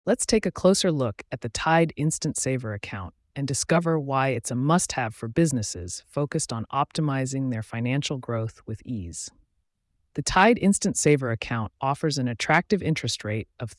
Let's take a closer look at the Tide Instant Saver account and discover why it's a must have for businesses focused on optimizing their financial growth with ease. The Tide Instant Saver account offers an attractive interest rate of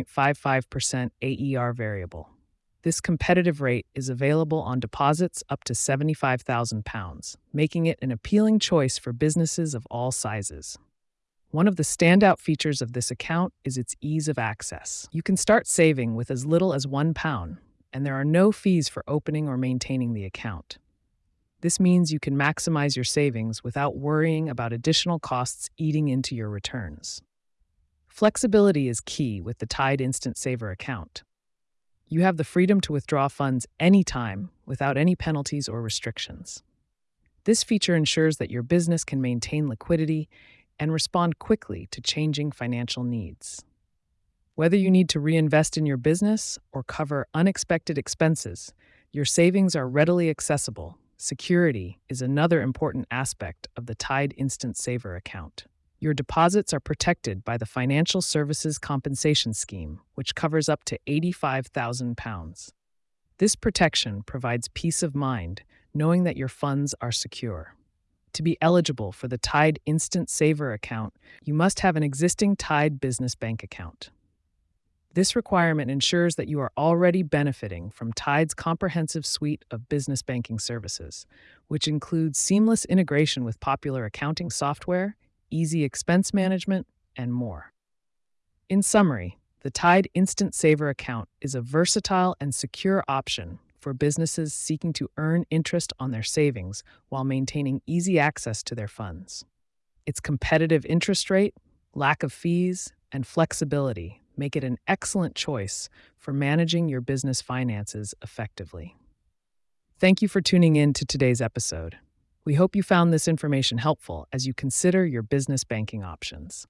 3.55% AER variable. This competitive rate is available on deposits up to £75,000, making it an appealing choice for businesses of all sizes. One of the standout features of this account is its ease of access. You can start saving with as little as £1, and there are no fees for opening or maintaining the account. This means you can maximize your savings without worrying about additional costs eating into your returns. Flexibility is key with the Tide Instant Saver account. You have the freedom to withdraw funds anytime without any penalties or restrictions. This feature ensures that your business can maintain liquidity and respond quickly to changing financial needs. Whether you need to reinvest in your business or cover unexpected expenses, your savings are readily accessible. Security is another important aspect of the Tide Instant Saver account. Your deposits are protected by the Financial Services Compensation Scheme, which covers up to £85,000. This protection provides peace of mind, knowing that your funds are secure. To be eligible for the Tide Instant Saver account, you must have an existing Tide Business Bank account. This requirement ensures that you are already benefiting from Tide's comprehensive suite of business banking services, which includes seamless integration with popular accounting software, easy expense management, and more. In summary, the Tide Instant Saver account is a versatile and secure option for businesses seeking to earn interest on their savings while maintaining easy access to their funds. Its competitive interest rate, lack of fees, and flexibility make it an excellent choice for managing your business finances effectively. Thank you for tuning in to today's episode. We hope you found this information helpful as you consider your business banking options.